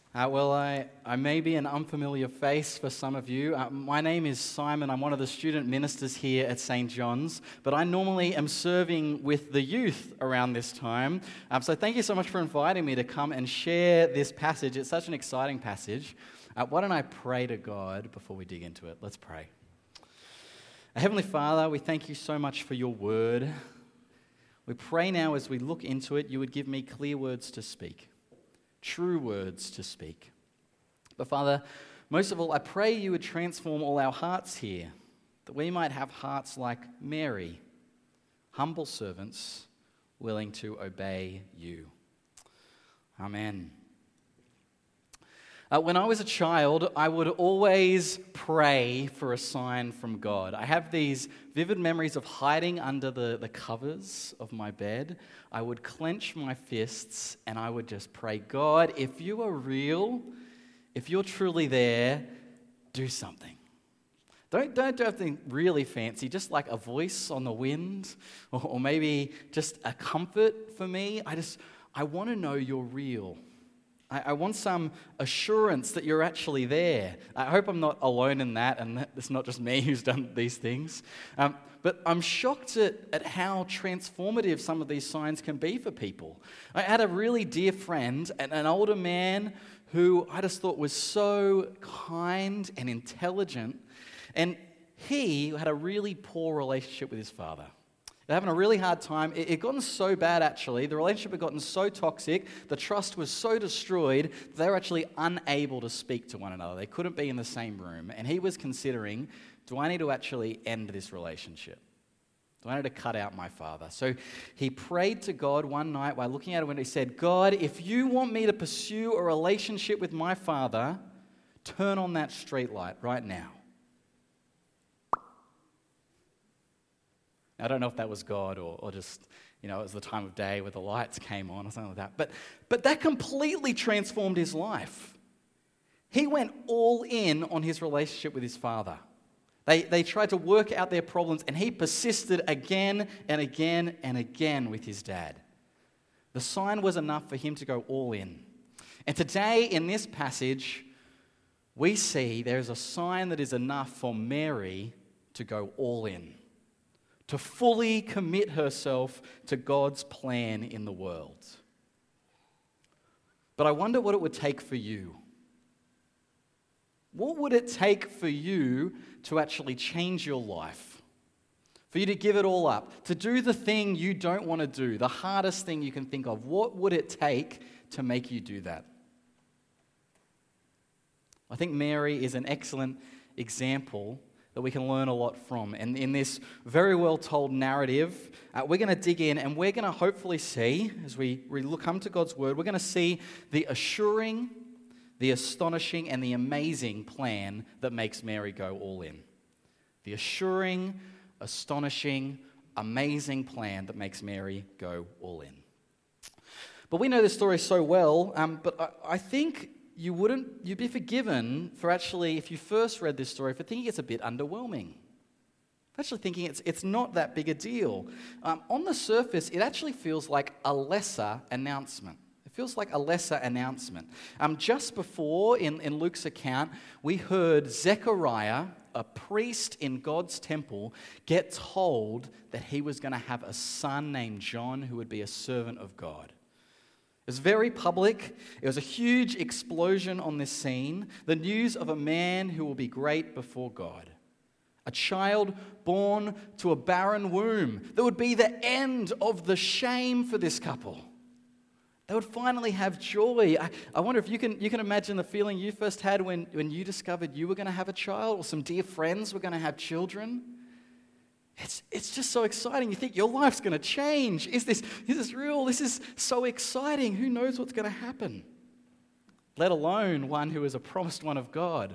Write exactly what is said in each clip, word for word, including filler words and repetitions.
Uh, well, I, I may be an unfamiliar face for some of you. Uh, my name is Simon. I'm one of the student ministers here at Saint John's, but I normally am serving with the youth around this time. Um, so thank you so much for inviting me to come and share this passage. It's such an exciting passage. Uh, why don't I pray to God before we dig into it? Let's pray. Heavenly Father, we thank you so much for your word. We pray now as we look into it, you would give me clear words to speak. True words to speak. But Father, most of all, I pray you would transform all our hearts here, that we might have hearts like Mary, humble servants willing to obey you. Amen. Uh, when I was a child, I would always pray for a sign from God. I have these vivid memories of hiding under the, the covers of my bed. I would clench my fists and I would just pray, God, if you are real, if you're truly there, do something. Don't, don't do anything really fancy, just like a voice on the wind or, or maybe just a comfort for me. I just, I want to know you're real. I want some assurance that you're actually there. I hope I'm not alone in that, and that it's not just me who's done these things. Um, but I'm shocked at, at how transformative some of these signs can be for people. I had a really dear friend, an, an older man who I just thought was so kind and intelligent, and he had a really poor relationship with his father. They're having a really hard time. It had gotten so bad, actually. The relationship had gotten so toxic. The trust was so destroyed that they were actually unable to speak to one another. They couldn't be in the same room. And he was considering, do I need to actually end this relationship? Do I need to cut out my father? So he prayed to God one night while looking at it when he said, God, if you want me to pursue a relationship with my father, turn on that streetlight right now. I don't know if that was God or, or just, you know, it was the time of day where the lights came on or something like that. But, but that completely transformed his life. He went all in on his relationship with his father. They, they tried to work out their problems, and he persisted again and again and again with his dad. The sign was enough for him to go all in. And today in this passage, we see there is a sign that is enough for Mary to go all in, to fully commit herself to God's plan in the world. But I wonder what it would take for you. What would it take for you to actually change your life? For you to give it all up, to do the thing you don't want to do, the hardest thing you can think of. What would it take to make you do that? I think Mary is an excellent example that we can learn a lot from. And in this very well told narrative, uh, we're going to dig in and we're going to hopefully see, as we, we look come to God's word, we're going to see the assuring, the astonishing, and the amazing plan that makes Mary go all in. The assuring, astonishing, amazing plan that makes Mary go all in. But we know this story so well, um, but I, I think you wouldn't, you'd be forgiven for actually, if you first read this story, for thinking it's a bit underwhelming. Actually thinking it's it's not that big a deal. Um, on the surface, it actually feels like a lesser announcement. It feels like a lesser announcement. Um, just before, in, in Luke's account, we heard Zechariah, a priest in God's temple, get told that he was going to have a son named John who would be a servant of God. It was very public. It was a huge explosion on this scene. The news of a man who will be great before God. A child born to a barren womb. That would be the end of the shame for this couple. They would finally have joy. I, I wonder if you can you can imagine the feeling you first had when, when you discovered you were going to have a child or some dear friends were going to have children. It's it's just so exciting. You think your life's going to change. Is this, is this real? This is so exciting. Who knows what's going to happen? Let alone one who is a promised one of God.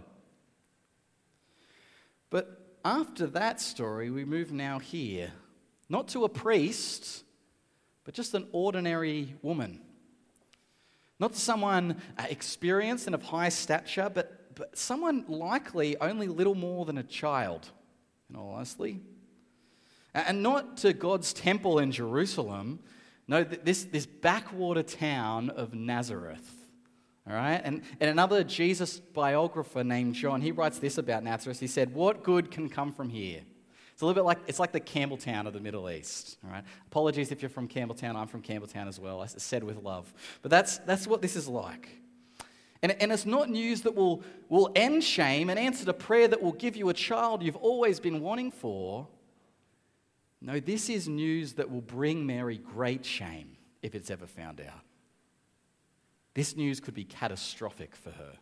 But after that story, we move now here. Not to a priest, but just an ordinary woman. Not to someone uh, experienced and of high stature, but, but someone likely only little more than a child, in all honesty. And not to God's temple in Jerusalem. No, this, this backwater town of Nazareth. All right? And, and another Jesus biographer named John, he writes this about Nazareth. He said, "What good can come from here?" It's a little bit like, it's like the Campbelltown of the Middle East. All right? Apologies if you're from Campbelltown. I'm from Campbelltown as well. I said with love. But that's, that's what this is like. And, and it's not news that will, will end shame and answer the prayer that will give you a child you've always been wanting for. No, this is news that will bring Mary great shame if it's ever found out. This news could be catastrophic for her.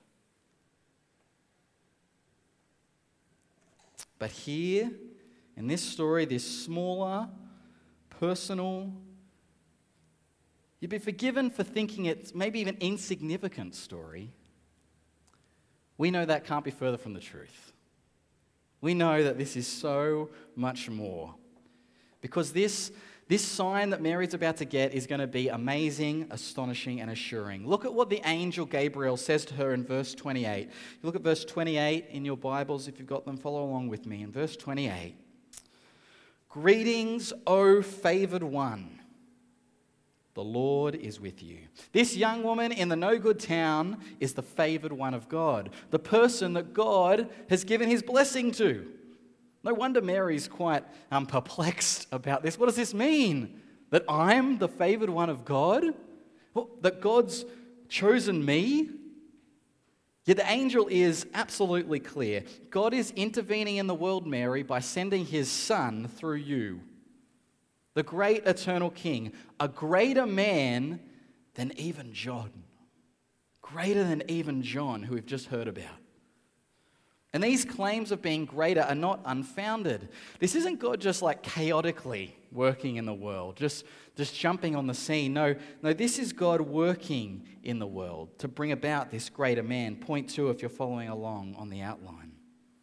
But here, in this story, this smaller, personal, you'd be forgiven for thinking it's maybe even insignificant story. We know that can't be further from the truth. We know that this is so much more. Because this, this sign that Mary's about to get is going to be amazing, astonishing, and assuring. Look at what the angel Gabriel says to her in verse twenty-eight. You look at verse twenty-eight in your Bibles, if you've got them, follow along with me. In verse twenty-eight, "Greetings, O favored one. The Lord is with you." This young woman in the no-good town is the favored one of God, the person that God has given his blessing to. No wonder Mary's quite um, perplexed about this. What does this mean? That I'm the favored one of God? Well, that God's chosen me? Yet the angel is absolutely clear. God is intervening in the world, Mary, by sending his son through you. The great eternal King, a greater man than even John. Greater than even John, who we've just heard about. And these claims of being greater are not unfounded. This isn't God just like chaotically working in the world, just, just jumping on the scene. No, no, this is God working in the world to bring about this greater man. Point two, if you're following along on the outline.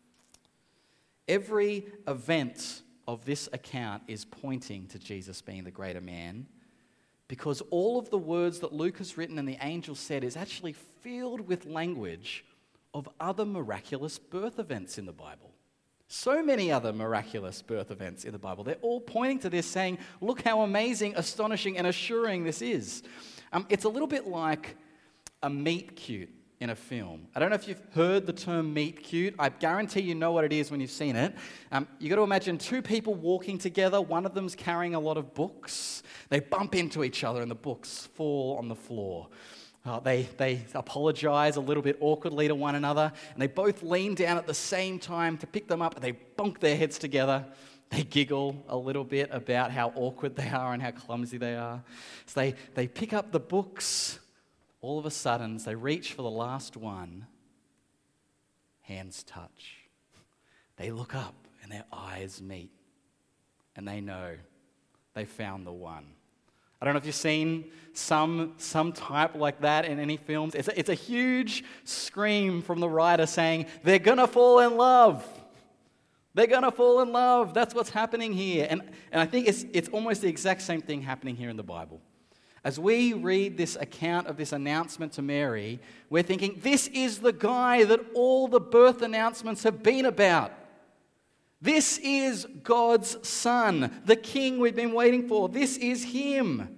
Every event of this account is pointing to Jesus being the greater man, because all of the words that Luke has written and the angel said is actually filled with language of other miraculous birth events in the Bible. So many other miraculous birth events in the Bible. They're all pointing to this, saying, look how amazing, astonishing, and assuring this is. Um, it's a little bit like a meet cute in a film. I don't know if you've heard the term meet cute. I guarantee you know what it is when you've seen it. Um, you've got to imagine two people walking together. One of them's carrying a lot of books. They bump into each other and the books fall on the floor. Uh, they, they apologize a little bit awkwardly to one another, and they both lean down at the same time to pick them up, and they bonk their heads together. They giggle a little bit about how awkward they are and how clumsy they are. So they, they pick up the books. All of a sudden, as they reach for the last one, hands touch. They look up, and their eyes meet, and they know they found the one. I don't know if you've seen some, some type like that in any films. It's a, it's a huge scream from the writer saying, they're going to fall in love. They're going to fall in love. That's what's happening here. And, and I think it's, it's almost the exact same thing happening here in the Bible. As we read this account of this announcement to Mary, we're thinking, this is the guy that all the birth announcements have been about. This is God's Son, the King we've been waiting for. This is him.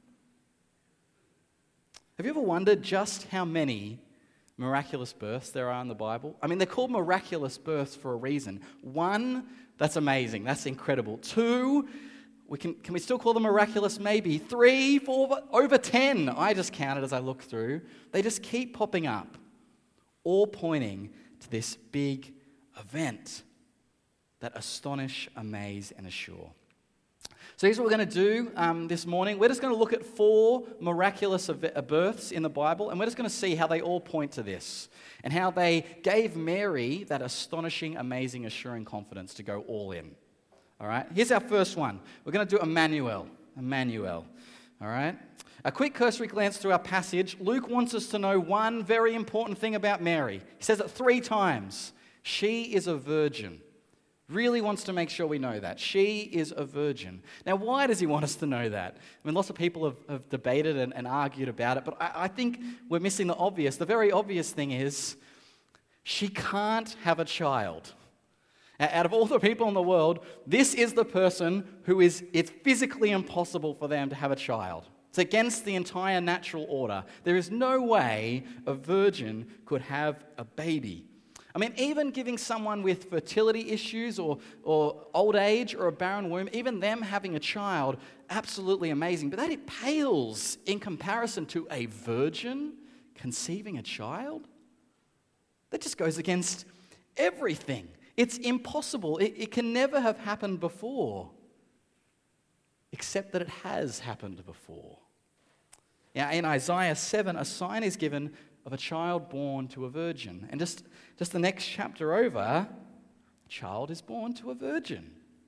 Have you ever wondered just how many miraculous births there are in the Bible? I mean, they're called miraculous births for a reason. One, that's amazing. That's incredible. Two, we can, can we still call them miraculous? Maybe. Three, four, over ten. I just counted as I looked through. They just keep popping up, all pointing to this big event that astonish, amaze, and assure. So here's what we're going to do um, this morning. We're just going to look at four miraculous births in the Bible, and we're just going to see how they all point to this, and how they gave Mary that astonishing, amazing, assuring confidence to go all in. All right? Here's our first one. We're going to do Emmanuel. Emmanuel. All right? A quick cursory glance through our passage. Luke wants us to know one very important thing about Mary. He says it three times. She is a virgin. Really wants to make sure we know that. She is a virgin. Now, why does he want us to know that? I mean, lots of people have, have debated and, and argued about it, but I, I think we're missing the obvious. The very obvious thing is she can't have a child. Out of all the people in the world, this is the person who is, it's physically impossible for them to have a child. It's against the entire natural order. There is no way a virgin could have a baby. I mean, even giving someone with fertility issues or, or old age or a barren womb, even them having a child, absolutely amazing. But that it pales in comparison to a virgin conceiving a child. That just goes against everything. It's impossible. It, it can never have happened before, except that it has happened before. Now, in Isaiah seven, a sign is given of a child born to a virgin. And just, just the next chapter over, a child is born to a virgin.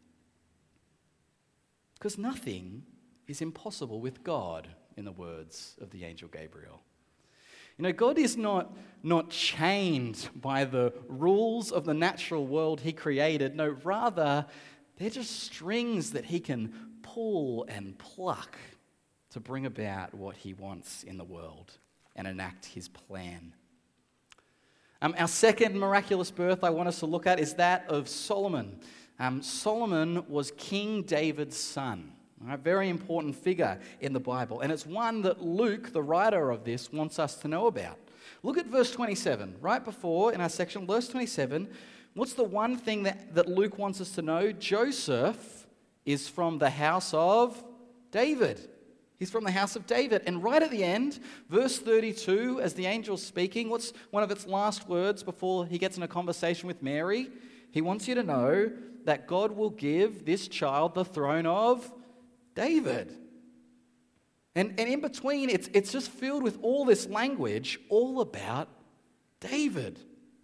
Because nothing is impossible with God, in the words of the angel Gabriel. You know, God is not, not chained by the rules of the natural world he created. No, rather, they're just strings that he can pull and pluck to bring about what he wants in the world and enact his plan. Um, our second miraculous birth I want us to look at is that of Solomon. Um, Solomon was King David's son. A very important figure in the Bible. And it's one that Luke, the writer of this, wants us to know about. Look at verse twenty-seven. Right before, in our section, verse twenty-seven, what's the one thing that, that Luke wants us to know? Joseph is from the house of David. He's from the house of David. And right at the end, verse thirty-two, as the angel's speaking, what's one of its last words before he gets in a conversation with Mary? He wants you to know that God will give this child the throne of David. And, and in between, it's, it's just filled with all this language all about David.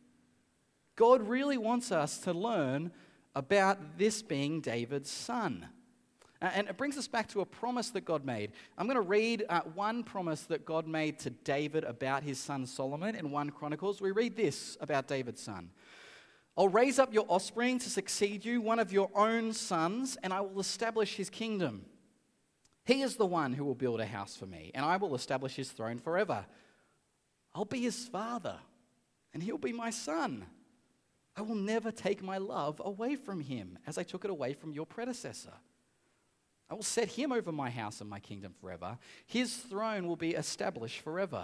God really wants us to learn about this being David's son. And it brings us back to a promise that God made. I'm going to read uh, one promise that God made to David about his son Solomon in First Chronicles. We read this about David's son. I'll raise up your offspring to succeed you, one of your own sons, and I will establish his kingdom. He is the one who will build a house for me, and I will establish his throne forever. I'll be his father, and he'll be my son. I will never take my love away from him, as I took it away from your predecessor. I will set him over my house and my kingdom forever. His throne will be established forever.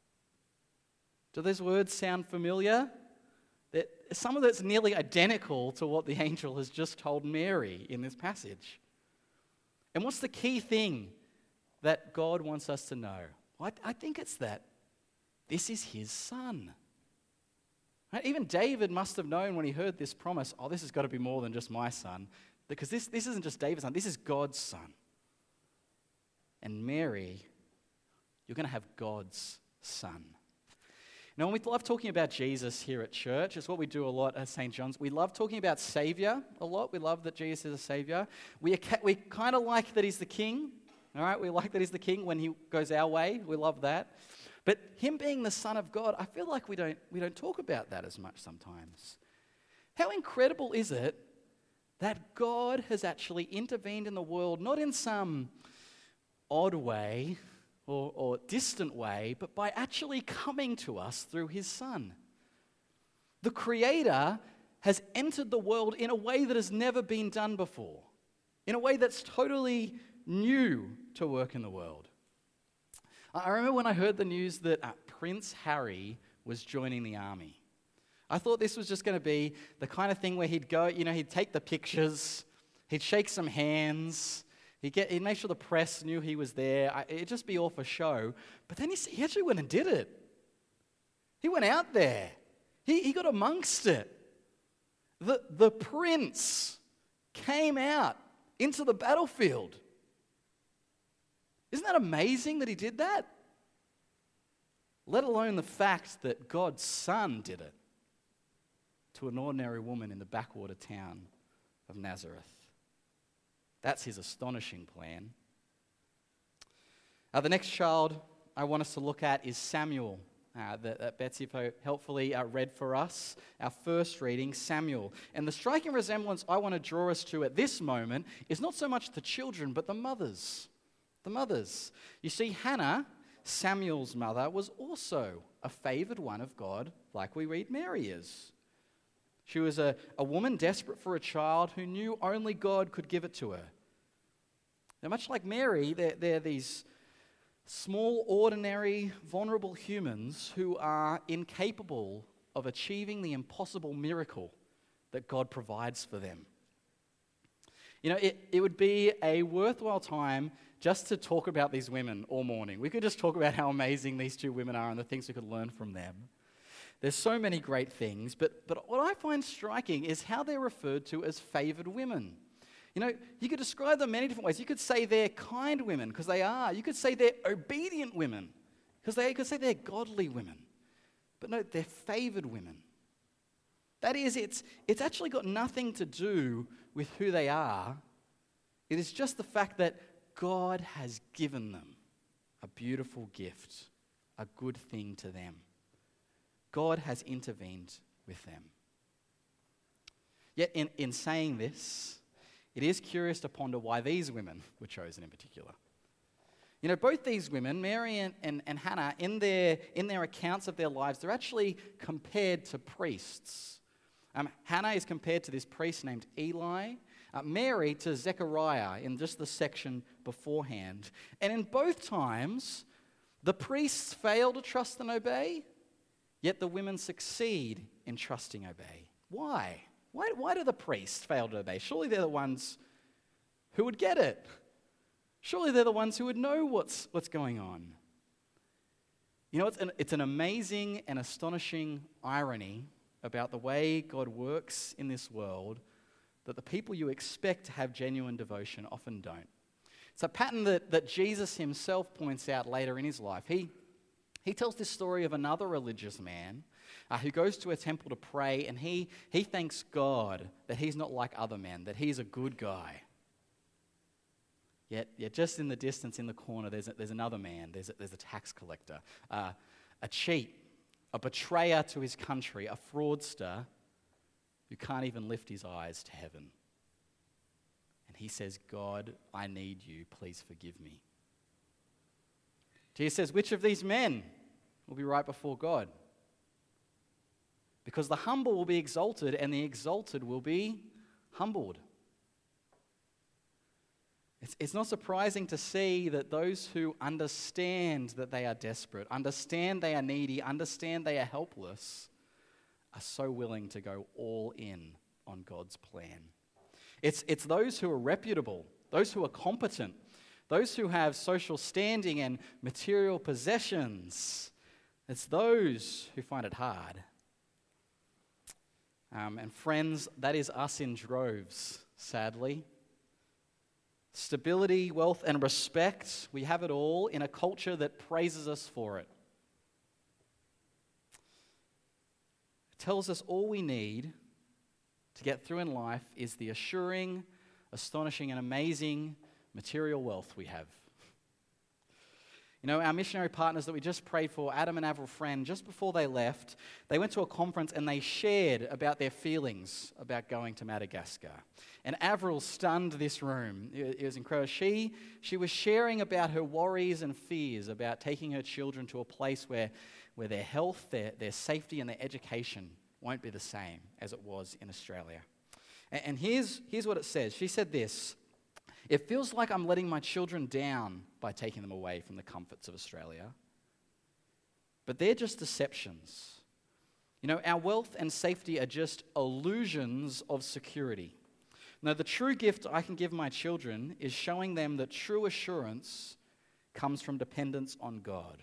Do those words sound familiar? That some of that's nearly identical to what the angel has just told Mary in this passage. And what's the key thing that God wants us to know? Well, I, I think it's that this is his son. Right? Even David must have known when he heard this promise, oh, this has got to be more than just my son. Because this, this isn't just David's son, this is God's son. And Mary, you're going to have God's son. Now, when we love talking about Jesus here at church, it's what we do a lot at Saint John's. We love talking about Savior a lot. We love that Jesus is a Savior. We, we kind of like that he's the king. All right, we like that he's the king when he goes our way. We love that. But him being the Son of God, I feel like we don't, we don't talk about that as much sometimes. How incredible is it that God has actually intervened in the world, not in some odd way or, or distant way, but by actually coming to us through his Son. The Creator has entered the world in a way that has never been done before, in a way that's totally new to work in the world. I remember when I heard the news that uh, Prince Harry was joining the army. I thought this was just going to be the kind of thing where he'd go, you know, he'd take the pictures, he'd shake some hands, he'd, get, he'd make sure the press knew he was there. I, it'd just be all for show. But then he, he actually went and did it. He went out there. He, he got amongst it. The, the prince came out into the battlefield. Isn't that amazing that he did that? Let alone the fact that God's Son did it to an ordinary woman in the backwater town of Nazareth. That's his astonishing plan. Uh, the next child I want us to look at is Samuel, uh, that, that Betsy helpfully uh, read for us. Our first reading, Samuel. And the striking resemblance I want to draw us to at this moment is not so much the children, but the mothers. The mothers. You see, Hannah, Samuel's mother, was also a favored one of God, like we read Mary is. She was a, a woman desperate for a child who knew only God could give it to her. Now, much like Mary, they're, they're these Small, ordinary, vulnerable humans who are incapable of achieving the impossible miracle that God provides for them. You know, it, it would be a worthwhile time just to talk about these women all morning. We could just talk about how amazing these two women are and the things we could learn from them. There's so many great things, but, but what I find striking is how they're referred to as favored women. You know, you could describe them many different ways. You could say they're kind women, because they are. You could say they're obedient women, because they you could say they're godly women. But no, they're favored women. That is, it's, it's actually got nothing to do with who they are. It is just the fact that God has given them a beautiful gift, a good thing to them. God has intervened with them. Yet in, in saying this, it is curious to ponder why these women were chosen in particular. You know, both these women, Mary and, and, and Hannah, in their, in their accounts of their lives, they're actually compared to priests. Um, Hannah is compared to this priest named Eli, uh, Mary to Zechariah in just the section beforehand. And in both times, the priests fail to trust and obey, yet the women succeed in trusting and obey. Why? Why, why do the priests fail to obey? Surely they're the ones who would get it. Surely they're the ones who would know what's, what's going on. You know, it's an, it's an amazing and astonishing irony about the way God works in this world that the people you expect to have genuine devotion often don't. It's a pattern that, that Jesus himself points out later in his life. He, he tells this story of another religious man Uh, who goes to a temple to pray, and he, he thanks God that he's not like other men, that he's a good guy. Yet, yet just in the distance, in the corner, there's, a, there's another man, there's a, there's a tax collector, uh, a cheat, a betrayer to his country, a fraudster who can't even lift his eyes to heaven. And he says, God, I need you, please forgive me. Jesus says, which of these men will be right before God? Because the humble will be exalted and the exalted will be humbled. It's, it's not surprising to see that those who understand that they are desperate, understand they are needy, understand they are helpless, are so willing to go all in on God's plan. It's, it's those who are reputable, those who are competent, those who have social standing and material possessions. It's those who find it hard. Um, and friends, that is us in droves, sadly. Stability, wealth, and respect, we have it all in a culture that praises us for it. It tells us all we need to get through in life is the assuring, astonishing, and amazing material wealth we have. You know, our missionary partners that we just prayed for, Adam and Avril Friend, just before they left, they went to a conference and they shared about their feelings about going to Madagascar. And Avril stunned this room. It was incredible. She, she was sharing about her worries and fears about taking her children to a place where, where their health, their, their safety, and their education won't be the same as it was in Australia. And, and here's, here's what it says. She said this: it feels like I'm letting my children down by taking them away from the comforts of Australia. But they're just deceptions. You know, our wealth and safety are just illusions of security. Now, the true gift I can give my children is showing them that true assurance comes from dependence on God.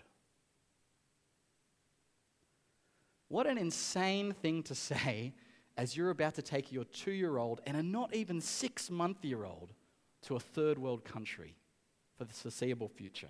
What an insane thing to say as you're about to take your two-year-old and a not even six-month-year-old to a third world country for the foreseeable future.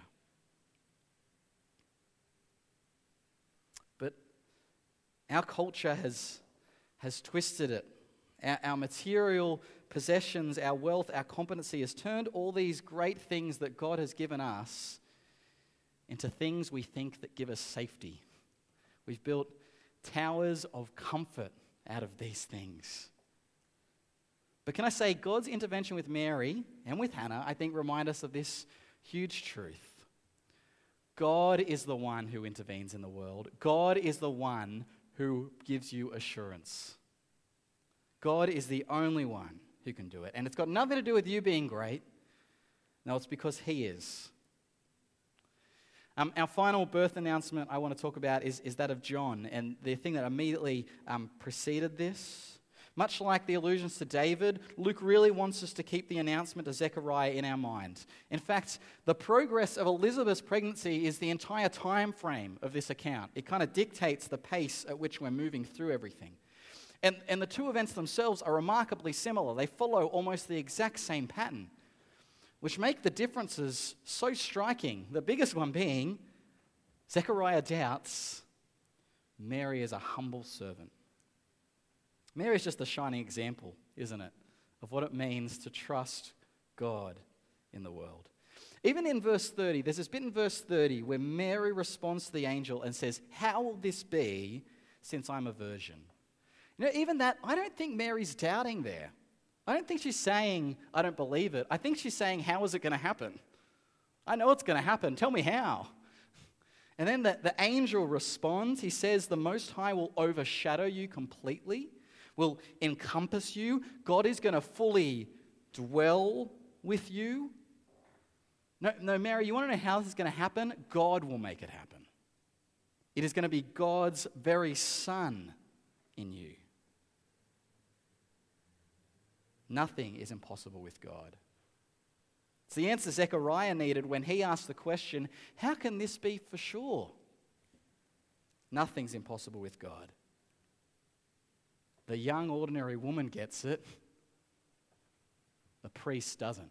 But our culture has, has twisted it. Our, our material possessions, our wealth, our competency has turned all these great things that God has given us into things we think that give us safety. We've built towers of comfort out of these things. But can I say, God's intervention with Mary and with Hannah, I think, remind us of this huge truth. God is the one who intervenes in the world. God is the one who gives you assurance. God is the only one who can do it. And it's got nothing to do with you being great. No, it's because he is. Um, our final birth announcement I want to talk about is, is that of John, and the thing that immediately um, preceded this. Much like the allusions to David, Luke really wants us to keep the announcement to Zechariah in our mind. In fact, the progress of Elizabeth's pregnancy is the entire time frame of this account. It kind of dictates the pace at which we're moving through everything. And, and the two events themselves are remarkably similar. They follow almost the exact same pattern, which make the differences so striking. The biggest one being, Zechariah doubts, Mary is a humble servant. Mary is just a shining example, isn't it, of what it means to trust God in the world. Even in verse thirty, there's this bit in verse thirty where Mary responds to the angel and says, "How will this be since I'm a virgin?" You know, even that, I don't think Mary's doubting there. I don't think she's saying, I don't believe it. I think she's saying, how is it going to happen? I know it's going to happen. Tell me how. And then the, the angel responds. He says, the Most High will overshadow you completely, will encompass you. God is going to fully dwell with you. No, no, Mary, you want to know how this is going to happen? God will make it happen. It is going to be God's very Son in you. Nothing is impossible with God. It's the answer Zechariah needed when he asked the question, how can this be for sure? Nothing's impossible with God. The young, ordinary woman gets it. The priest doesn't.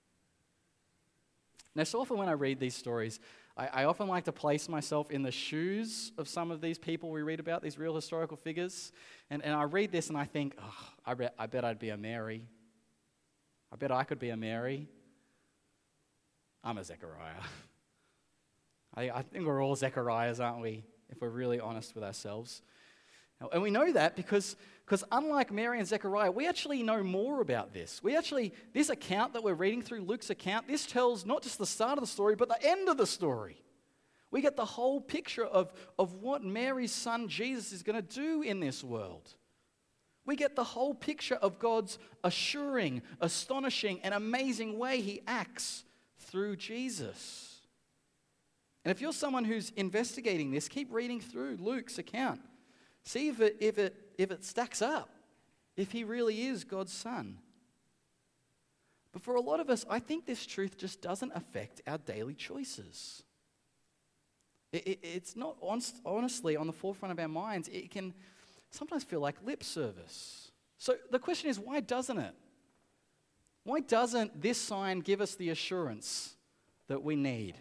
Now, so often when I read these stories, I, I often like to place myself in the shoes of some of these people we read about, these real historical figures. And, and I read this and I think, oh, I, bet, I bet I'd be a Mary. I bet I could be a Mary. I'm a Zechariah. I, I think we're all Zechariahs, aren't we, if we're really honest with ourselves. And we know that because, because unlike Mary and Zechariah, we actually know more about this. We actually, this account that we're reading through, Luke's account, this tells not just the start of the story, but the end of the story. We get the whole picture of, of what Mary's son Jesus is going to do in this world. We get the whole picture of God's assuring, astonishing, and amazing way he acts through Jesus. And if you're someone who's investigating this, keep reading through Luke's account. See if it, if it, if it stacks up, if he really is God's son. But for a lot of us, I think this truth just doesn't affect our daily choices. It, it, it's not honest, honestly on the forefront of our minds. It can sometimes feel like lip service. So the question is, why doesn't it? Why doesn't this sign give us the assurance that we need?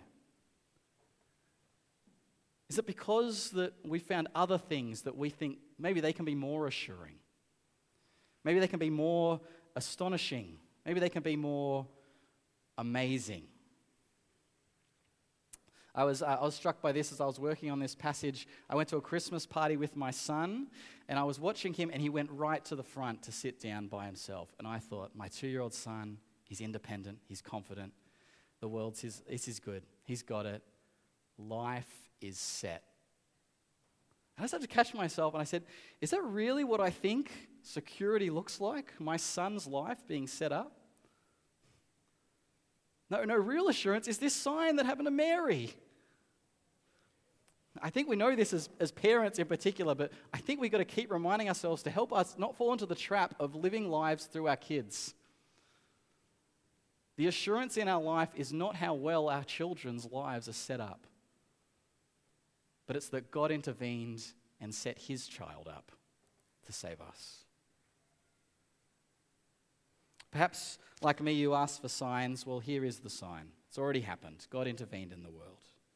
Is it because that we found other things that we think maybe they can be more assuring? Maybe they can be more astonishing. Maybe they can be more amazing. I was, uh, I was struck by this as I was working on this passage. I went to a Christmas party with my son, and I was watching him, and he went right to the front to sit down by himself. And I thought, my two-year-old son, he's independent, he's confident. The world's his, this is good. He's got it. Life is set. I just had to catch myself, and I said, is that really what I think security looks like? My son's life being set up? No, no, real assurance is this sign that happened to Mary. I think we know this as, as parents in particular, but I think we've got to keep reminding ourselves to help us not fall into the trap of living lives through our kids. The assurance in our life is not how well our children's lives are set up, but it's that God intervened and set his child up to save us. Perhaps, like me, you ask for signs. Well, here is the sign. It's already happened. God intervened in the world.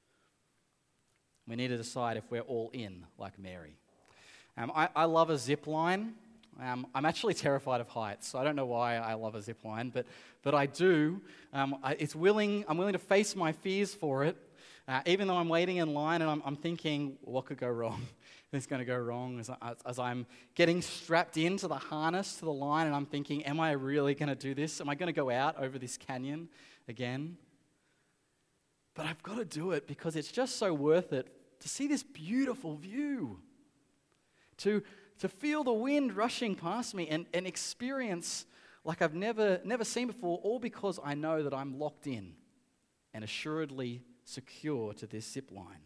We need to decide if we're all in, like Mary. Um, I, I love a zip line. Um, I'm actually terrified of heights, so I don't know why I love a zip line, but but I do. Um, I, it's willing. I'm willing to face my fears for it, uh, even though I'm waiting in line and I'm, I'm thinking, what could go wrong? What's going to go wrong as, I, as I'm getting strapped into the harness to the line, and I'm thinking, am I really going to do this? Am I going to go out over this canyon again? But I've got to do it because it's just so worth it to see this beautiful view, to to feel the wind rushing past me and, and experience like I've never never seen before, all because I know that I'm locked in and assuredly secure to this zip line.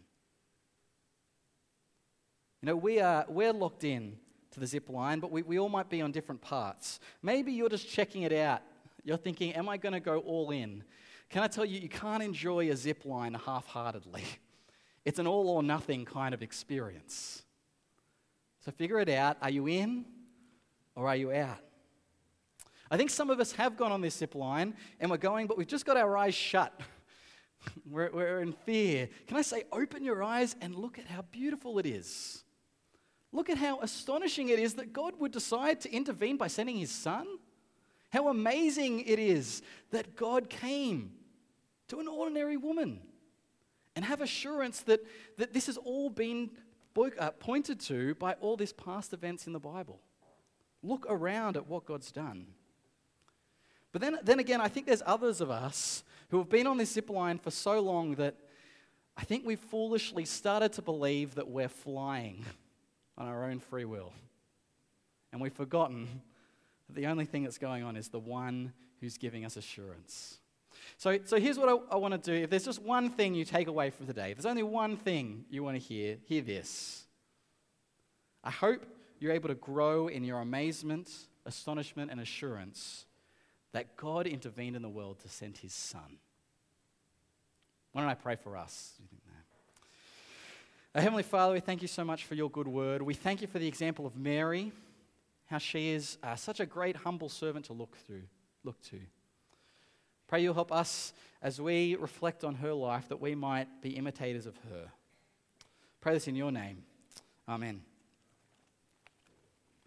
You know, we are, we're locked in to the zip line, but we, we all might be on different parts. Maybe you're just checking it out. You're thinking, am I going to go all in? Can I tell you, you can't enjoy a zip line half-heartedly. It's an all or nothing kind of experience. So figure it out. Are you in or are you out? I think some of us have gone on this zip line and we're going, but we've just got our eyes shut. we're, we're in fear. Can I say, open your eyes and look at how beautiful it is. Look at how astonishing it is that God would decide to intervene by sending his son. How amazing it is that God came to an ordinary woman and have assurance that, that this has all been pointed to by all these past events in the Bible. Look around at what God's done. But then, then again, I think there's others of us who have been on this zip line for so long that I think we've foolishly started to believe that we're flying on our own free will. And we've forgotten that the only thing that's going on is the one who's giving us assurance. So, so here's what I, I want to do. If there's just one thing you take away from today, if there's only one thing you want to hear, hear this. I hope you're able to grow in your amazement, astonishment, and assurance that God intervened in the world to send his son. Why don't I pray for us? Our Heavenly Father, we thank you so much for your good word. We thank you for the example of Mary, how she is uh, such a great, humble servant to look through, look to. Pray you'll help us as we reflect on her life that we might be imitators of her. Pray this in your name. Amen.